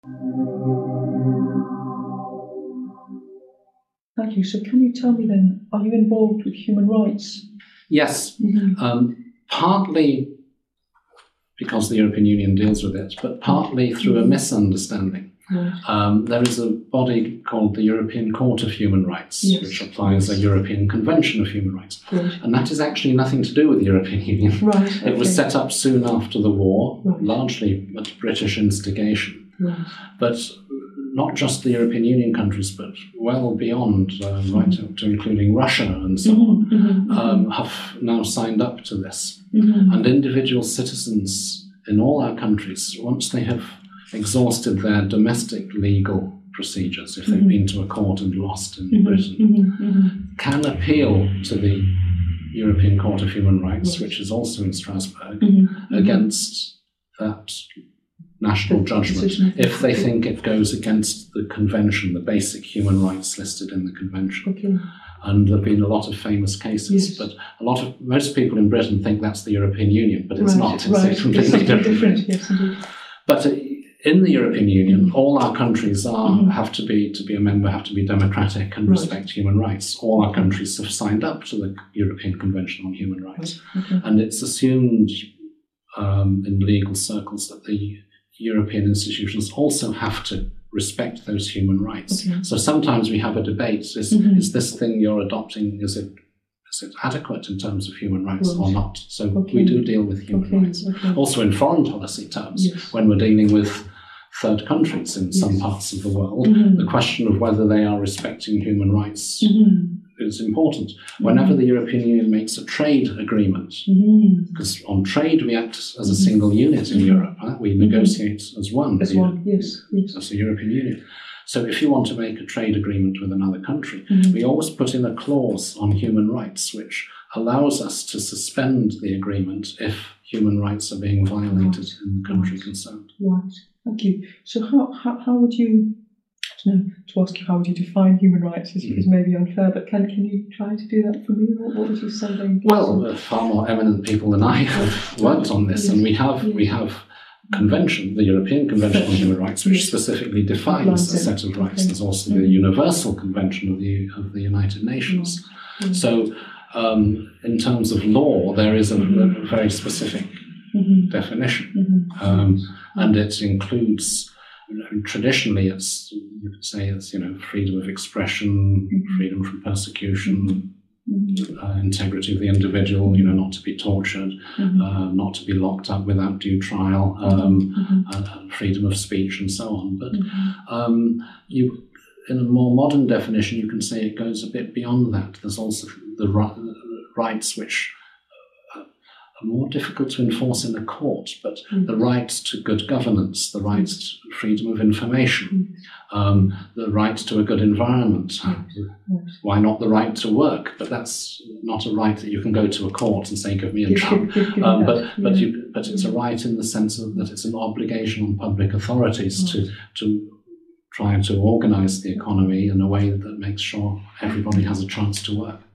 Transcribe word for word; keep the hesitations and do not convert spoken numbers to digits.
Thank you. So can you tell me then, are you involved with human rights? Yes, mm-hmm. um, partly because the European Union deals with it, but partly through a misunderstanding. Right. Um, there is a body called the European Court of Human Rights, yes. which applies a European Convention of Human Rights. Right. And that is actually nothing to do with the European Union. Right. It okay. was set up soon after the war, right. largely at British instigation. Right. But not just the European Union countries, but well beyond, uh, mm-hmm. right up to including Russia and so mm-hmm. on, mm-hmm. um, have now signed up to this. Mm-hmm. And individual citizens in all our countries, once they have exhausted their domestic legal procedures, if they've mm-hmm. been to a court and lost in mm-hmm. Britain, mm-hmm. Mm-hmm. can appeal to the European Court of Human Rights, yes. which is also in Strasbourg, mm-hmm. against that national the judgment, if they think it goes against the convention, the basic human rights listed in the convention. Okay. And there have been a lot of famous cases, yes. but a lot of most people in Britain think that's the European Union, but it's right. not. It's right. completely it's different. different. Yes, indeed. But uh, in the European Union, mm-hmm. all our countries are mm-hmm. have to be to be a member, have to be democratic and right. respect human rights. All our countries have signed up to the European Convention on Human Rights, right. okay. and it's assumed um, in legal circles that the European institutions also have to respect those human rights. Okay. So sometimes we have a debate: is mm-hmm. is this thing you're adopting, is it is it adequate in terms of human rights right. or not? So okay. we do deal with human okay. rights. Okay. Also in foreign policy terms, yes. when we're dealing with third countries in yes. some parts of the world, mm-hmm. the question of whether they are respecting human rights mm-hmm. is important. Whenever the European Union makes a trade agreement, because mm-hmm. on trade we act as a single unit in mm-hmm. Europe, huh? We negotiate as one. As one, yes, yes. As a European Union. So if you want to make a trade agreement with another country, mm-hmm. we always put in a clause on human rights which allows us to suspend the agreement if human rights are being violated right. in the country right. concerned. Right, thank you. So how, how, how would you, I don't know, to ask you how would you define human rights is, mm-hmm. is maybe unfair, but can can you try to do that for me? What, what would you say then? Well, uh, far more eminent people than I have worked on this, yes. and we have yes. we have convention, the European Convention on Human Rights, which yes. specifically defines a set of rights. Okay. There's also mm-hmm. the Universal Convention of the of the United Nations. Mm-hmm. So, um, in terms of law, there is a, mm-hmm. a very specific mm-hmm. definition, mm-hmm. um, and it includes. Traditionally, it's you could say it's you know freedom of expression, mm-hmm. freedom from persecution. Mm-hmm. Uh, integrity of the individual, you know, not to be tortured, mm-hmm. uh, not to be locked up without due trial, um, mm-hmm. uh, freedom of speech, and so on. But mm-hmm. um, you, in a more modern definition, you can say it goes a bit beyond that. There's also the ri- rights which are more difficult to enforce in a court, but mm-hmm. the right to good governance, the right to freedom of information, mm-hmm. um, the right to a good environment. Yes. Why not the right to work? But that's not a right that you can go to a court and say, give me a job. Um, but but yeah. you but it's a right in the sense of that it's an obligation on public authorities right. to to try to organise the economy in a way that makes sure everybody has a chance to work.